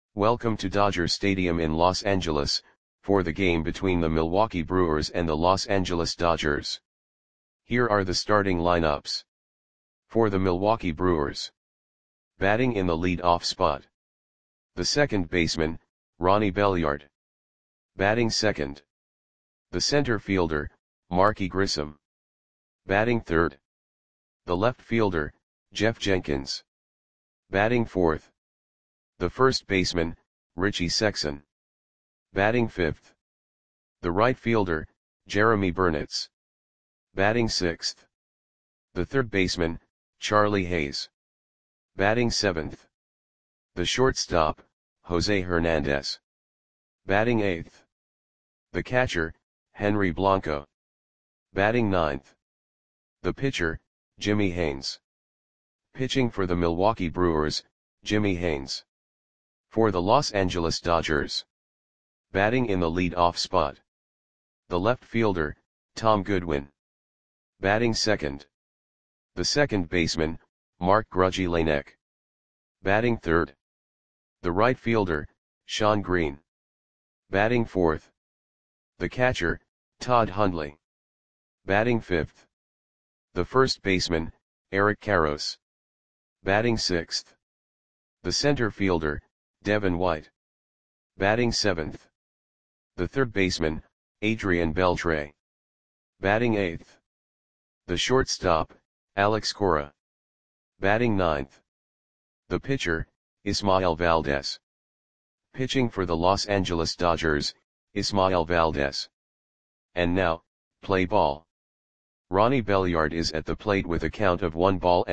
Welcome to Dodger Stadium in Los Angeles, for the game between the Milwaukee Brewers and the Los Angeles Dodgers. Here are the starting lineups. For the Milwaukee Brewers. Batting in the lead-off spot. The second baseman, Ronnie Belliard. Batting second. The center fielder, Marky Grissom. Batting third. The left fielder, Jeff Jenkins. Batting fourth. The first baseman, Richie Sexson. Batting fifth. The right fielder, Jeremy Burnitz. Batting sixth. The third baseman, Charlie Hayes. Batting seventh. The shortstop, Jose Hernandez. Batting eighth. The catcher, Henry Blanco. Batting ninth. The pitcher, Jimmy Haynes. Pitching for the Milwaukee Brewers, Jimmy Haynes. For the Los Angeles Dodgers. Batting in the lead-off spot. The left fielder, Tom Goodwin. Batting second. The second baseman, Mark Grudzielanek. Batting third. The right fielder, Shawn Green. Batting fourth. The catcher, Todd Hundley. Batting fifth. The first baseman, Eric Karros. Batting sixth. The center fielder, Devin White. Batting seventh. The third baseman, Adrian Beltre. Batting eighth. The shortstop, Alex Cora. Batting ninth. The pitcher, Ismael Valdez. Pitching for the Los Angeles Dodgers, Ismael Valdez. And now, play ball. Ronnie Belliard is at the plate with a count of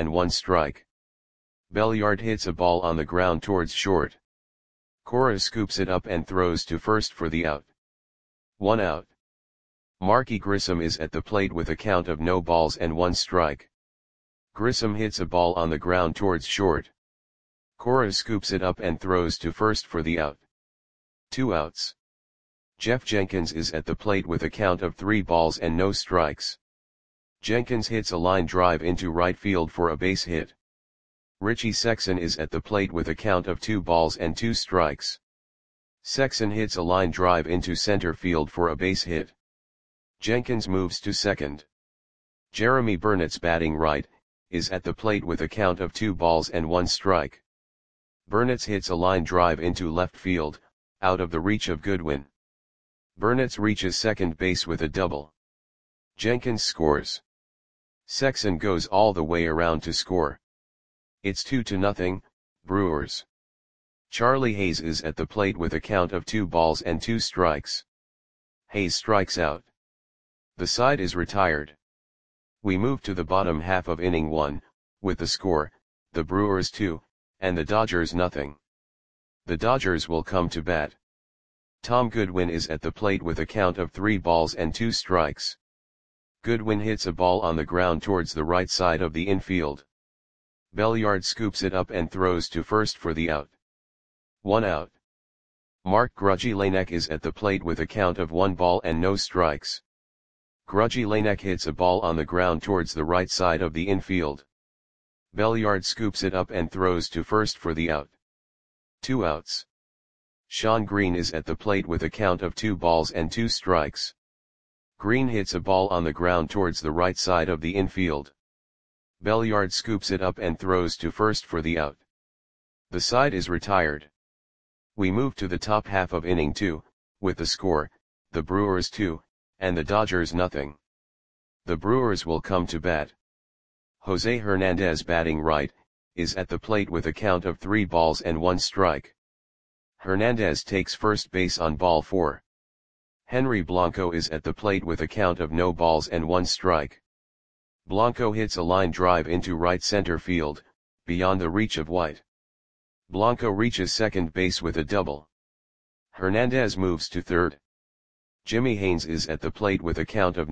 1-1 Belliard hits a ball on the ground towards short. Cora scoops it up and throws to first for the out. 1 out. Marky Grissom is at the plate with a count of 0-1. Grissom hits a ball on the ground towards short. Cora scoops it up and throws to first for the out. 2 outs. Jeff Jenkins is at the plate with a count of 3-0. Jenkins hits a line drive into right field for a base hit. Richie Sexson is at the plate with a count of 2-2. Sexson hits a line drive into center field for a base hit. Jenkins moves to second. Jeremy Burnitz, batting right, is at the plate with a count of 2-1. Burnitz hits a line drive into left field, out of the reach of Goodwin. Burnitz reaches second base with a double. Jenkins scores. Sexson goes all the way around to score. It's 2-0, Brewers. Charlie Hayes is at the plate with a count of 2-2. Hayes strikes out. The side is retired. We move to the bottom half of inning 1, with the score, the Brewers 2, and the Dodgers 0. The Dodgers will come to bat. Tom Goodwin is at the plate with a count of 3-2. Goodwin hits a ball on the ground towards the right side of the infield. Belliard scoops it up and throws to first for the out. 1 out. Mark Grudzielanek is at the plate with a count of 1-0. Grudzielanek hits a ball on the ground towards the right side of the infield. Belliard scoops it up and throws to first for the out. 2 outs. Shawn Green is at the plate with a count of 2-2. Green hits a ball on the ground towards the right side of the infield. Belliard scoops it up and throws to first for the out. The side is retired. We move to the top half of inning 2, with the score, the Brewers 2, and the Dodgers 0. The Brewers will come to bat. Jose Hernandez, batting right, is at the plate with a count of 3-1. Hernandez takes first base on ball 4. Henry Blanco is at the plate with a count of 0-1. Blanco hits a line drive into right center field, beyond the reach of White. Blanco reaches second base with a double. Hernandez moves to third. Jimmy Haynes is at the plate with a count of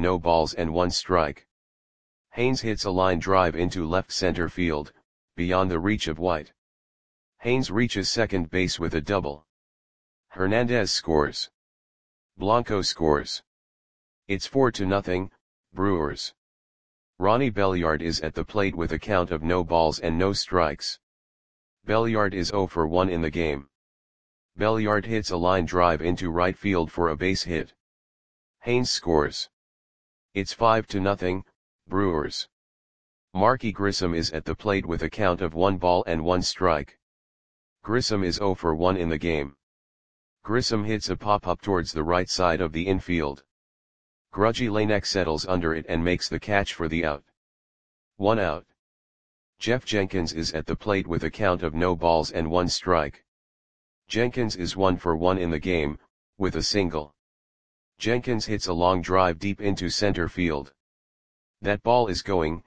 0-1. Haynes hits a line drive into left center field, beyond the reach of White. Haynes reaches second base with a double. Hernandez scores. Blanco scores. It's 4-0, Brewers. Ronnie Belliard is at the plate with a count of 0 balls and no strikes. Belliard is 0 for 1 in the game. Belliard hits a line drive into right field for a base hit. Haynes scores. It's 5-0, Brewers. Marky Grissom is at the plate with a count of 1 ball and 1 strike. Grissom is 0 for 1 in the game. Grissom hits a pop-up towards the right side of the infield. Grudgy Lanek settles under it and makes the catch for the out. 1 out. Jeff Jenkins is at the plate with a count of no balls and 1 strike. Jenkins is 1 for 1 in the game, with a single. Jenkins hits a long drive deep into center field. That ball is gone.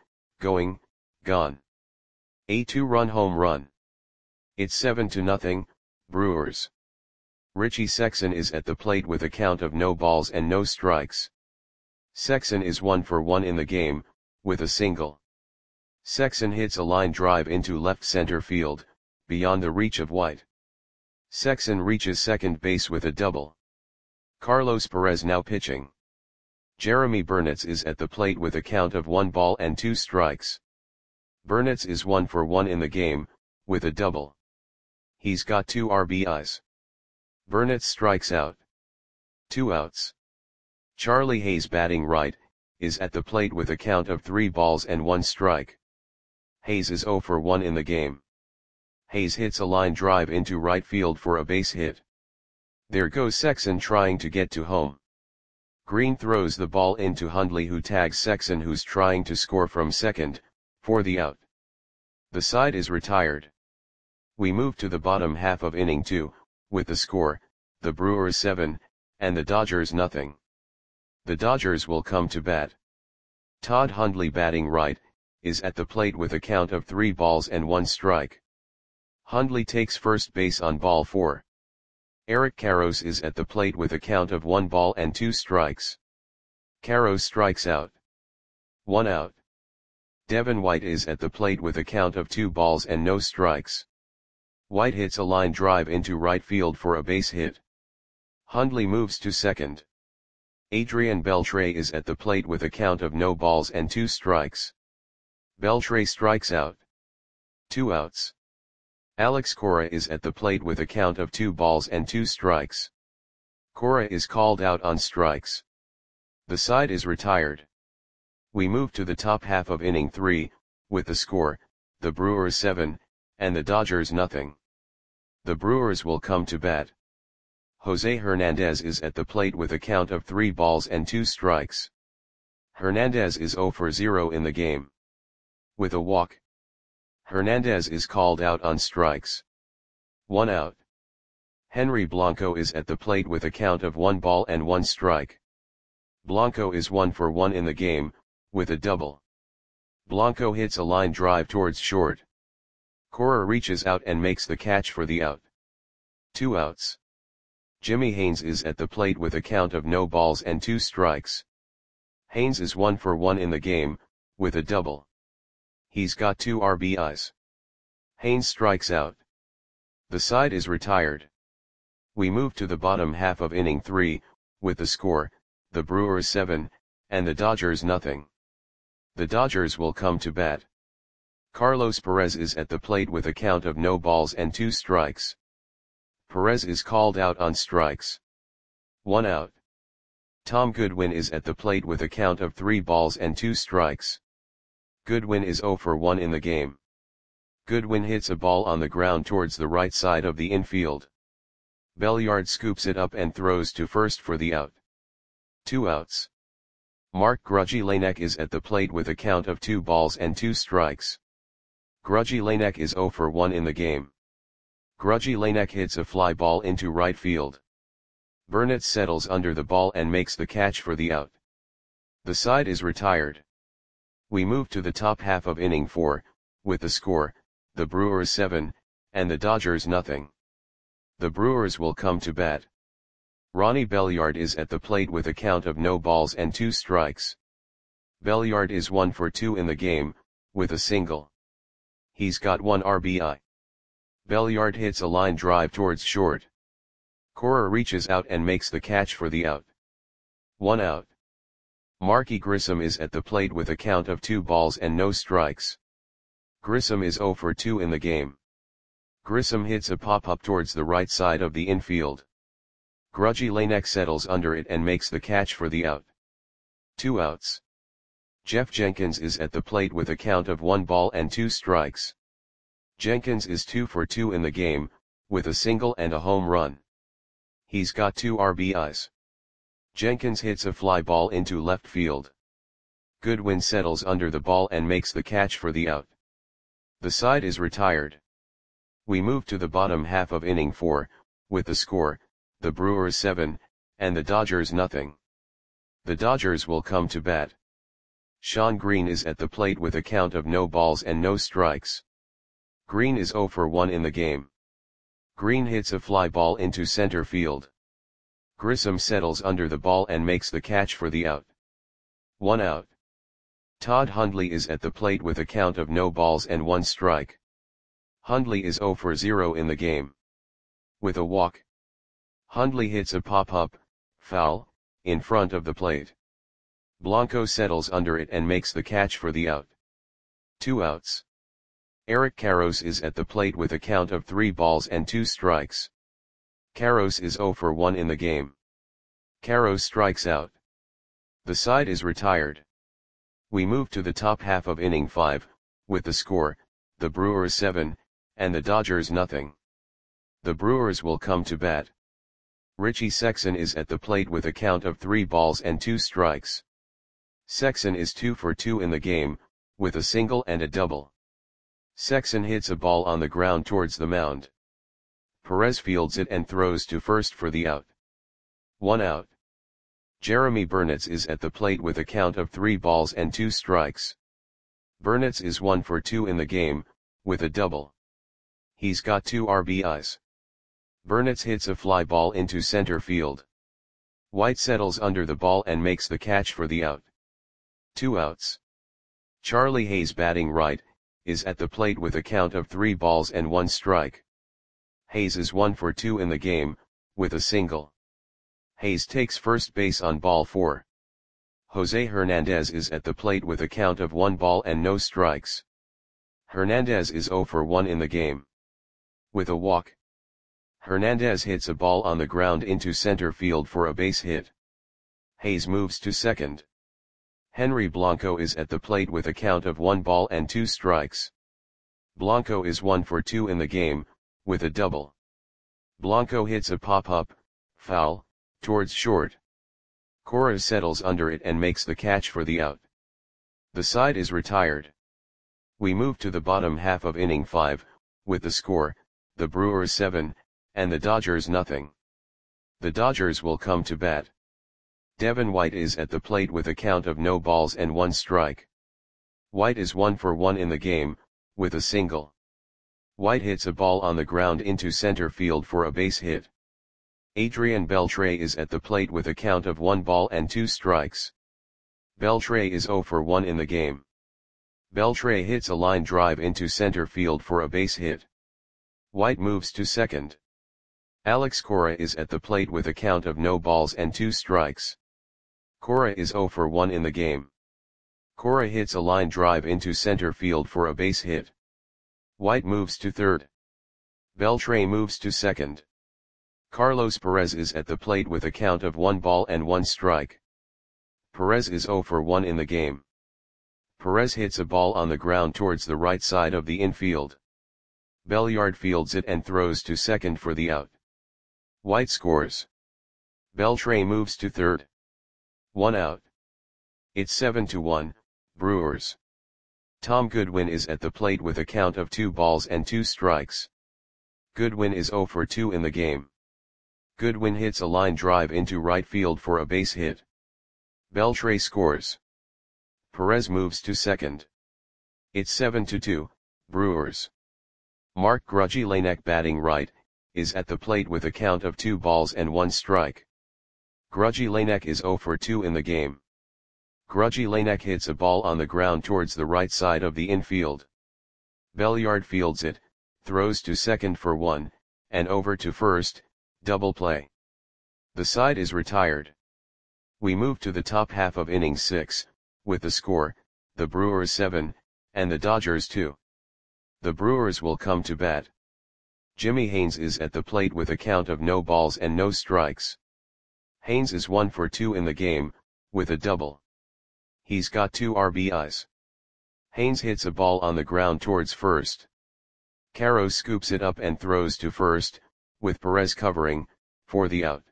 A 2-run home run. It's 7-0, Brewers. Richie Sexson is at the plate with a count of no balls and no strikes. Sexson is 1 for 1 in the game, with a single. Sexson hits a line drive into left center field, beyond the reach of White. Sexson reaches second base with a double. Carlos Perez now pitching. Jeremy Burnitz is at the plate with a count of 1 ball and 2 strikes. Burnitz is 1 for 1 in the game, with a double. He's got 2 RBIs. Burnitz strikes out. 2 outs. Charlie Hayes batting right, is at the plate with a count of 3 balls and 1 strike. Hayes is 0 for 1 in the game. Hayes hits a line drive into right field for a base hit. There goes Sexson trying to get to home. Green throws the ball into Hundley, who tags Sexson, who's trying to score from second, for the out. The side is retired. We move to the bottom half of inning 2, with the score, the Brewers 7, and the Dodgers nothing. The Dodgers will come to bat. Todd Hundley batting right, is at the plate with a count of 3 balls and 1 strike. Hundley takes first base on ball 4. Eric Karros is at the plate with a count of 1 ball and 2 strikes. Karros strikes out. 1 out. Devin White is at the plate with a count of 2 balls and no strikes. White hits a line drive into right field for a base hit. Hundley moves to second. Adrian Beltre is at the plate with a count of no balls and 2 strikes. Beltre strikes out. 2 outs. Alex Cora is at the plate with a count of 2 balls and 2 strikes. Cora is called out on strikes. The side is retired. We move to the top half of inning 3, with the score, the Brewers 7, and the Dodgers nothing. The Brewers will come to bat. Jose Hernandez is at the plate with a count of 3 balls and 2 strikes. Hernandez is 0 for 0 in the game. With a walk. Hernandez is called out on strikes. 1 out. Henry Blanco is at the plate with a count of 1 ball and 1 strike. Blanco is 1 for 1 in the game, with a double. Blanco hits a line drive towards short. Cora reaches out and makes the catch for the out. 2 outs. Jimmy Haynes is at the plate with a count of no balls and 2 strikes. Haynes is 1 for 1 in the game, with a double. He's got 2 RBIs. Haynes strikes out. The side is retired. We move to the bottom half of inning 3, with the score, the Brewers 7, and the Dodgers nothing. The Dodgers will come to bat. Carlos Perez is at the plate with a count of no balls and 2 strikes. Perez is called out on strikes. 1 out. Tom Goodwin is at the plate with a count of 3 balls and 2 strikes. Goodwin is 0 for 1 in the game. Goodwin hits a ball on the ground towards the right side of the infield. Belliard scoops it up and throws to first for the out. 2 outs. Mark Grudgy Lanek is at the plate with a count of 2 balls and 2 strikes. Grudgy Lanek is 0 for 1 in the game. Grudgy Lanek hits a fly ball into right field. Burnitz settles under the ball and makes the catch for the out. The side is retired. We move to the top half of inning 4, with the score, the Brewers 7, and the Dodgers nothing. The Brewers will come to bat. Ronnie Belliard is at the plate with a count of no balls and 2 strikes. Belliard is 1 for 2 in the game, with a single. He's got 1 RBI. Belliard hits a line drive towards short. Cora reaches out and makes the catch for the out. 1 out. Marky Grissom is at the plate with a count of 2 balls and no strikes. Grissom is 0 for 2 in the game. Grissom hits a pop-up towards the right side of the infield. Grudgy Lanek settles under it and makes the catch for the out. 2 outs. Jeff Jenkins is at the plate with a count of 1 ball and 2 strikes. Jenkins is 2 for 2 in the game, with a single and a home run. He's got 2 RBIs. Jenkins hits a fly ball into left field. Goodwin settles under the ball and makes the catch for the out. The side is retired. We move to the bottom half of inning 4, with the score, the Brewers 7, and the Dodgers nothing. The Dodgers will come to bat. Shawn Green is at the plate with a count of no balls and no strikes. Green is 0 for 1 in the game. Green hits a fly ball into center field. Grissom settles under the ball and makes the catch for the out. 1 out. Todd Hundley is at the plate with a count of no balls and 1 strike. Hundley is 0 for 0 in the game. With a walk, Hundley hits a pop-up, foul, in front of the plate. Blanco settles under it and makes the catch for the out. 2 outs. Eric Karros is at the plate with a count of 3 balls and 2 strikes. Karros is 0 for 1 in the game. Karros strikes out. The side is retired. We move to the top half of inning 5, with the score, the Brewers 7, and the Dodgers nothing. The Brewers will come to bat. Richie Sexson is at the plate with a count of 3 balls and 2 strikes. Sexson is 2 for 2 in the game, with a single and a double. Sexson hits a ball on the ground towards the mound. Perez fields it and throws to first for the out. 1 out. Jeremy Burnitz is at the plate with a count of 3 balls and 2 strikes. Burnitz is 1 for 2 in the game, with a double. He's got 2 RBIs. Burnitz hits a fly ball into center field. White settles under the ball and makes the catch for the out. 2 outs. Charlie Hayes, batting right, is at the plate with a count of 3 balls and 1 strike. Hayes is 1 for 2 in the game, with a single. Hayes takes first base on ball 4. Jose Hernandez is at the plate with a count of 1 ball and no strikes. Hernandez is 0 for 1 in the game. With a walk, Hernandez hits a ball on the ground into center field for a base hit. Hayes moves to second. Henry Blanco is at the plate with a count of 1 ball and 2 strikes. Blanco is 1 for 2 in the game, with a double. Blanco hits a pop-up, foul, towards short. Cora settles under it and makes the catch for the out. The side is retired. We move to the bottom half of inning 5, with the score, the Brewers 7, and the Dodgers nothing. The Dodgers will come to bat. Devin White is at the plate with a count of no balls and 1 strike. White is 1 for 1 in the game, with a single. White hits a ball on the ground into center field for a base hit. Adrian Beltre is at the plate with a count of 1 ball and 2 strikes. Beltre is 0 for 1 in the game. Beltre hits a line drive into center field for a base hit. White moves to second. Alex Cora is at the plate with a count of no balls and 2 strikes. Cora is 0 for 1 in the game. Cora hits a line drive into center field for a base hit. White moves to third. Beltre moves to second. Carlos Perez is at the plate with a count of 1 ball and 1 strike. Perez is 0 for 1 in the game. Perez hits a ball on the ground towards the right side of the infield. Belliard fields it and throws to second for the out. White scores. Beltre moves to third. 1 out. It's 7-1, Brewers. Tom Goodwin is at the plate with a count of 2 balls and 2 strikes. Goodwin is 0 for 2 in the game. Goodwin hits a line drive into right field for a base hit. Beltre scores. Perez moves to second. It's 7-2, Brewers. Mark Grudgy Lanek, batting right, is at the plate with a count of 2 balls and 1 strike. Grudgy Lanek is 0 for 2 in the game. Grudgy Lanek hits a ball on the ground towards the right side of the infield. Belliard fields it, throws to second for 1, and over to first, double play. The side is retired. We move to the top half of inning 6, with the score, the Brewers 7, and the Dodgers 2. The Brewers will come to bat. Jimmy Haynes is at the plate with a count of no balls and no strikes. Haynes is 1 for 2 in the game, with a double. He's got 2 RBIs. Haynes hits a ball on the ground towards first. Caro scoops it up and throws to first, with Perez covering, for the out.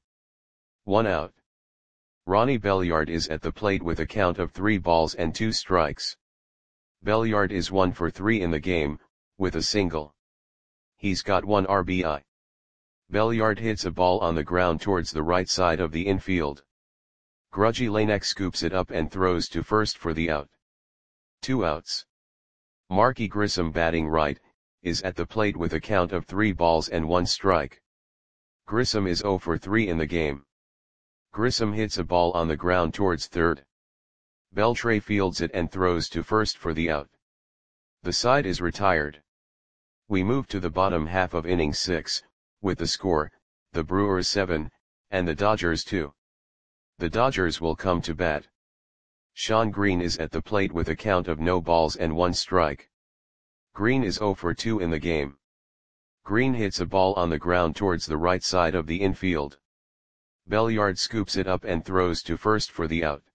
1 out. Ronnie Belliard is at the plate with a count of 3 balls and 2 strikes. Belliard is 1 for 3 in the game, with a single. He's got 1 RBI. Belliard hits a ball on the ground towards the right side of the infield. Grudgy Lanek scoops it up and throws to first for the out. 2 outs. Marky Grissom, batting right, is at the plate with a count of 3 balls and 1 strike. Grissom is 0 for 3 in the game. Grissom hits a ball on the ground towards third. Beltre fields it and throws to first for the out. The side is retired. We move to the bottom half of inning 6, with the score, the Brewers 7, and the Dodgers 2. The Dodgers will come to bat. Sean Green is at the plate with a count of no balls and 1 strike. Green is 0 for 2 in the game. Green hits a ball on the ground towards the right side of the infield. Belliard scoops it up and throws to first for the out.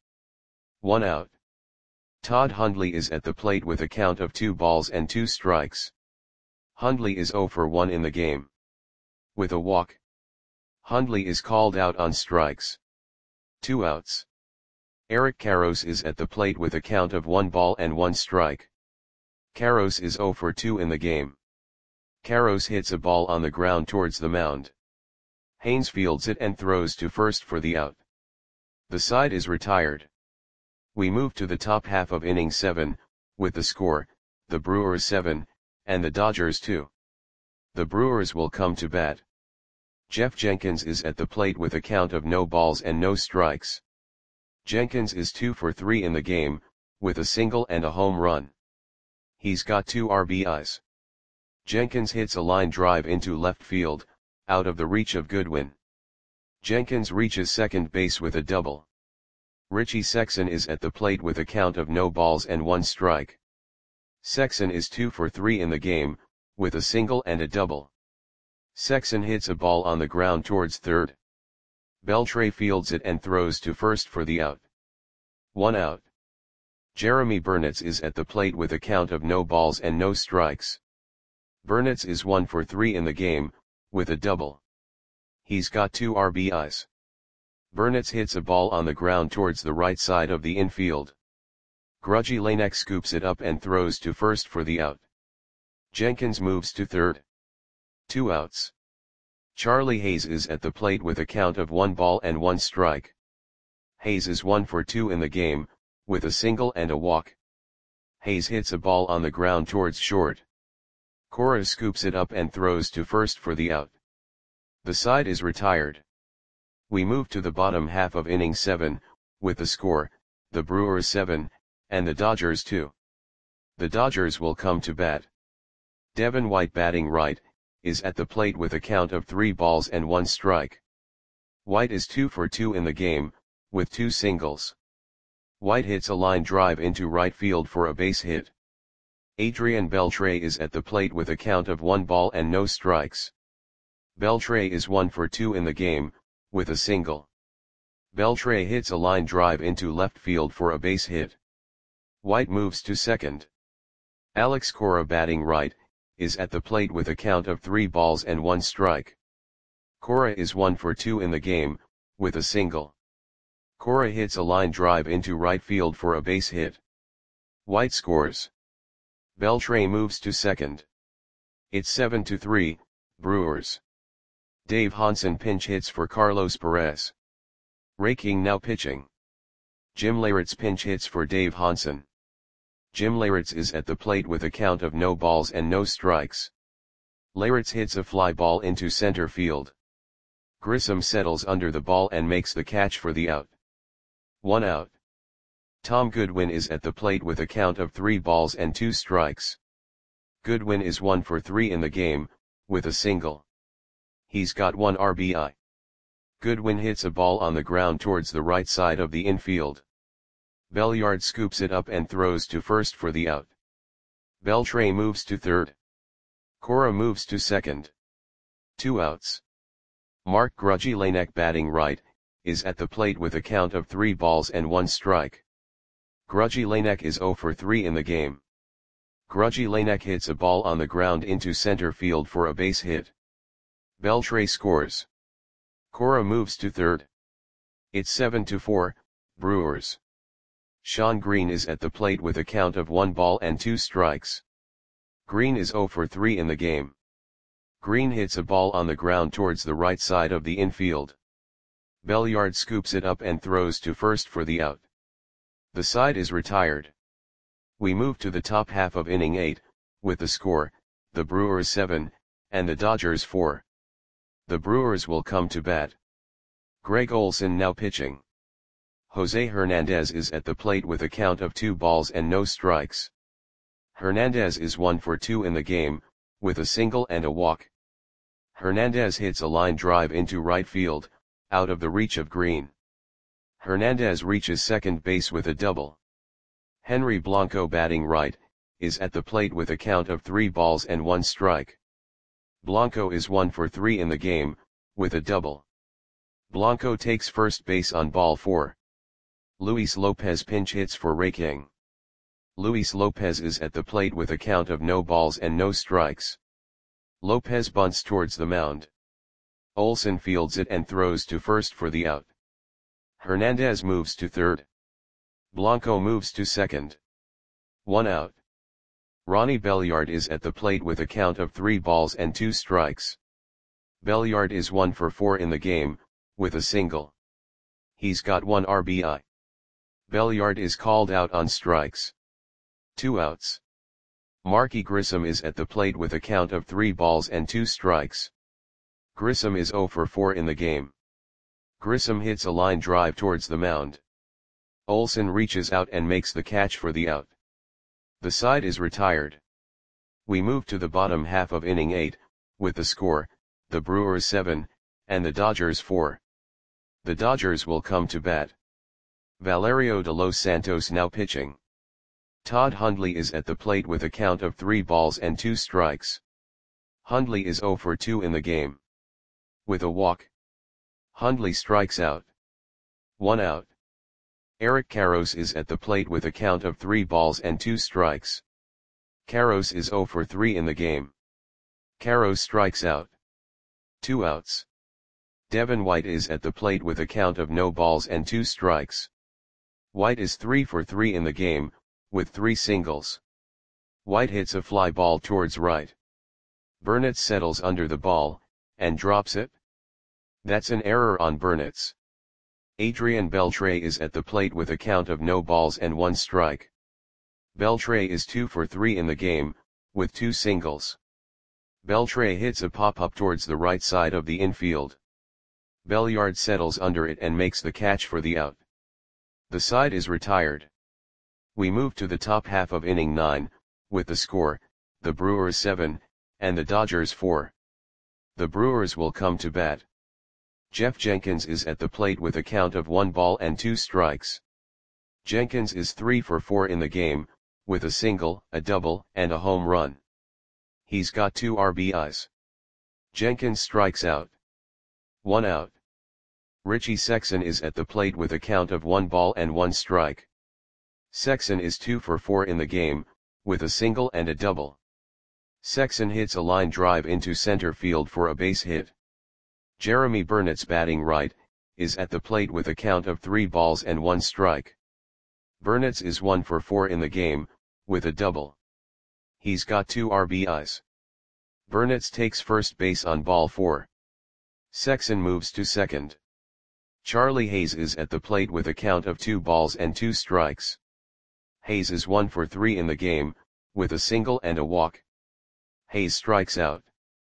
1 out. Todd Hundley is at the plate with a count of 2 balls and 2 strikes. Hundley is 0 for 1 in the game. With a walk. Hundley is called out on strikes. 2 outs. Eric Karros is at the plate with a count of 1 ball and 1 strike. Karros is 0 for 2 in the game. Karros hits a ball on the ground towards the mound. Haynes fields it and throws to first for the out. The side is retired. We move to the top half of inning 7, with the score, the Brewers 7, and the Dodgers 2. The Brewers will come to bat. Jeff Jenkins is at the plate with a count of no balls and no strikes. Jenkins is 2 for 3 in the game, with a single and a home run. He's got 2 RBIs. Jenkins hits a line drive into left field, out of the reach of Goodwin. Jenkins reaches second base with a double. Richie Sexson is at the plate with a count of no balls and 1 strike. Sexson is 2 for 3 in the game, with a single and a double. Sexson hits a ball on the ground towards third. Beltre fields it and throws to first for the out. 1 out. Jeremy Burnitz is at the plate with a count of no balls and no strikes. Burnitz is 1 for 3 in the game, with a double. He's got 2 RBIs. Burnitz hits a ball on the ground towards the right side of the infield. Grudgy Lanek scoops it up and throws to first for the out. Jenkins moves to third. 2 outs. Charlie Hayes is at the plate with a count of 1 ball and 1 strike. Hayes is 1 for 2 in the game, with a single and a walk. Hayes hits a ball on the ground towards short. Cora scoops it up and throws to first for the out. The side is retired. We move to the bottom half of inning 7, with the score, the Brewers 7, and the Dodgers 2. The Dodgers will come to bat. Devin White, batting right, is at the plate with a count of 3 balls and 1 strike. White is 2 for 2 in the game, with 2 singles. White hits a line drive into right field for a base hit. Adrian Beltre is at the plate with a count of 1 ball and no strikes. Beltre is 1 for 2 in the game, with a single. Beltre hits a line drive into left field for a base hit. White moves to second. Alex Cora, batting right, is at the plate with a count of 3 balls and 1 strike. Cora is 1 for 2 in the game, with a single. Cora hits a line drive into right field for a base hit. White scores. Beltre moves to second. It's 7-3, Brewers. Dave Hansen pinch hits for Carlos Perez. Ray King now pitching. Jim Leyritz pinch hits for Dave Hansen. Jim Leyritz is at the plate with a count of no balls and no strikes. Leyritz hits a fly ball into center field. Grissom settles under the ball and makes the catch for the out. 1 out. Tom Goodwin is at the plate with a count of 3 balls and 2 strikes. Goodwin is 1 for 3 in the game, with a single. He's got 1 RBI. Goodwin hits a ball on the ground towards the right side of the infield. Belliard scoops it up and throws to first for the out. Beltre moves to third. Cora moves to second. 2 outs. Mark Grudzielanek batting right, is at the plate with a count of 3 balls and 1 strike. Grudzielanek is 0 for 3 in the game. Grudzielanek hits a ball on the ground into center field for a base hit. Beltre scores. Cora moves to third. It's 7-4, Brewers. Sean Green is at the plate with a count of 1 ball and 2 strikes. Green is 0 for 3 in the game. Green hits a ball on the ground towards the right side of the infield. Belliard scoops it up and throws to first for the out. The side is retired. We move to the top half of inning 8, with the score, the Brewers 7, and the Dodgers 4. The Brewers will come to bat. Greg Olson now pitching. Jose Hernandez is at the plate with a count of 2 balls and no strikes. Hernandez is 1 for 2 in the game, with a single and a walk. Hernandez hits a line drive into right field, out of the reach of Green. Hernandez reaches second base with a double. Henry Blanco batting right, is at the plate with a count of 3 balls and 1 strike. Blanco is 1 for 3 in the game, with a double. Blanco takes first base on ball 4. Luis Lopez pinch hits for Ray King. Luis Lopez is at the plate with a count of no balls and no strikes. Lopez bunts towards the mound. Olson fields it and throws to first for the out. Hernandez moves to third. Blanco moves to second. 1 out. Ronnie Belliard is at the plate with a count of 3 balls and 2 strikes. Belliard is 1 for 4 in the game, with a single. He's got 1 RBI. Belliard is called out on strikes. 2 outs. Marky Grissom is at the plate with a count of 3 balls and 2 strikes. Grissom is 0 for 4 in the game. Grissom hits a line drive towards the mound. Olson reaches out and makes the catch for the out. The side is retired. We move to the bottom half of inning 8, with the score, the Brewers 7, and the Dodgers 4. The Dodgers will come to bat. Valerio de Los Santos now pitching. Todd Hundley is at the plate with a count of 3 balls and 2 strikes. Hundley is 0 for 2 in the game. With a walk. Hundley strikes out. 1 out. Eric Karros is at the plate with a count of 3 balls and 2 strikes. Karros is 0 for 3 in the game. Karros strikes out. 2 outs. Devin White is at the plate with a count of no balls and 2 strikes. White is 3 for 3 in the game, with 3 singles. White hits a fly ball towards right. Burnett settles under the ball, and drops it. That's an error on Burnett's. Adrian Beltre is at the plate with a count of no balls and 1 strike. Beltre is 2 for 3 in the game, with 2 singles. Beltre hits a pop-up towards the right side of the infield. Belliard settles under it and makes the catch for the out. The side is retired. We move to the top half of inning 9, with the score, the Brewers 7, and the Dodgers 4. The Brewers will come to bat. Jeff Jenkins is at the plate with a count of 1 ball and 2 strikes. Jenkins is 3 for 4 in the game, with a single, a double, and a home run. He's got 2 RBIs. Jenkins strikes out. 1 out. Richie Sexson is at the plate with a count of 1 ball and 1 strike. Sexson is 2 for 4 in the game, with a single and a double. Sexson hits a line drive into center field for a base hit. Jeremy Burnett's batting right, is at the plate with a count of 3 balls and 1 strike. Burnett's is 1 for 4 in the game, with a double. He's got 2 RBIs. Burnett's takes first base on ball 4. Sexson moves to second. Charlie Hayes is at the plate with a count of 2 balls and 2 strikes. Hayes is 1 for 3 in the game, with a single and a walk. Hayes strikes out.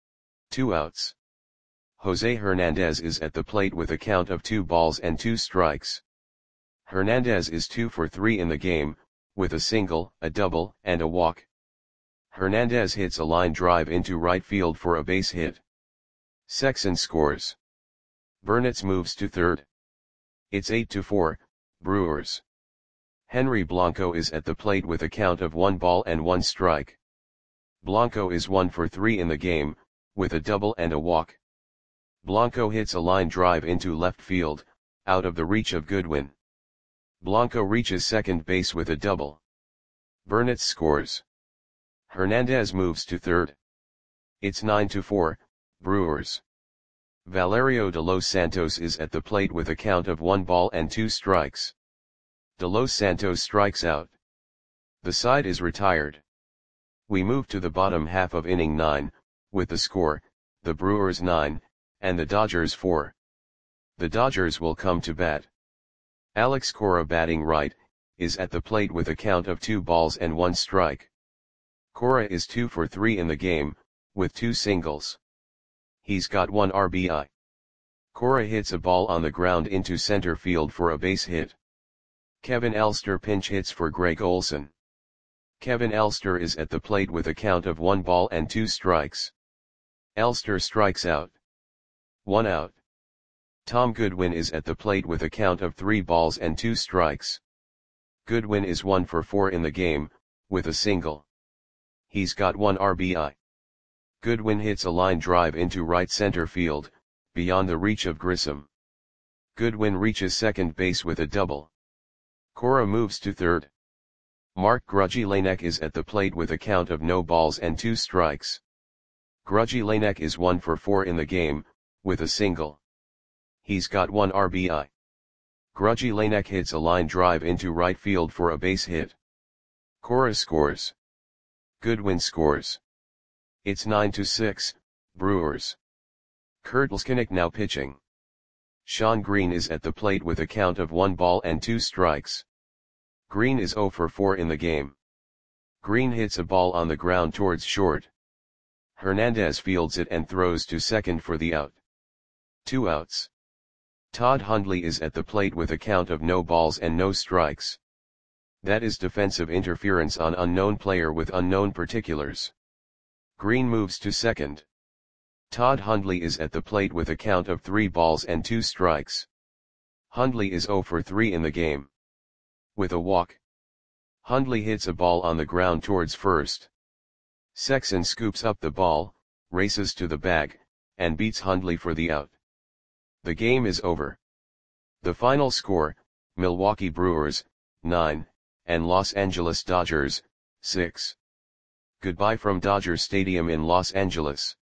2 outs. Jose Hernandez is at the plate with a count of 2 balls and 2 strikes. Hernandez is 2 for 3 in the game, with a single, a double, and a walk. Hernandez hits a line drive into right field for a base hit. Sexson scores. Burnett's moves to third. It's 8-4, Brewers. Henry Blanco is at the plate with a count of 1 ball and 1 strike. Blanco is 1 for 3 in the game, with a double and a walk. Blanco hits a line drive into left field, out of the reach of Goodwin. Blanco reaches second base with a double. Burnitz scores. Hernandez moves to third. It's 9-4, Brewers. Valerio de los Santos is at the plate with a count of 1-2 strikes. De los Santos strikes out. The side is retired. We move to the bottom half of inning 9, with the score, the Brewers 9, and the Dodgers 4. The Dodgers will come to bat. Alex Cora, batting right, is at the plate with a count of 2-1 strike. Cora is 2 for 3 in the game, with 2 singles. He's got 1 RBI. Cora hits a ball on the ground into center field for a base hit. Kevin Elster pinch hits for Greg Olson. Kevin Elster is at the plate with a count of 1-2 strikes. Elster strikes out. 1 out. Tom Goodwin is at the plate with a count of 3-2 strikes. Goodwin is 1 for 4 in the game, with a single. He's got 1 RBI. Goodwin hits a line drive into right center field, beyond the reach of Grissom. Goodwin reaches second base with a double. Cora moves to third. Mark Grudzielanek is at the plate with a count of 0-2 strikes. Grudzielanek is 1 for 4 in the game, with a single. He's got 1 RBI. Grudzielanek hits a line drive into right field for a base hit. Cora scores. Goodwin scores. It's 9-6, Brewers. Kurt Leskinick now pitching. Sean Green is at the plate with a count of 1-2 strikes. Green is 0 for 4 in the game. Green hits a ball on the ground towards short. Hernandez fields it and throws to second for the out. 2 outs. Todd Hundley is at the plate with a count of 0 strikes. That is defensive interference on unknown player with unknown particulars. Green moves to second. Todd Hundley is at the plate with a count of 3-2 strikes. Hundley is 0 for 3 in the game. With a walk. Hundley hits a ball on the ground towards first. Sexson scoops up the ball, races to the bag, and beats Hundley for the out. The game is over. The final score, Milwaukee Brewers, 9, and Los Angeles Dodgers, 6. Goodbye from Dodger Stadium in Los Angeles.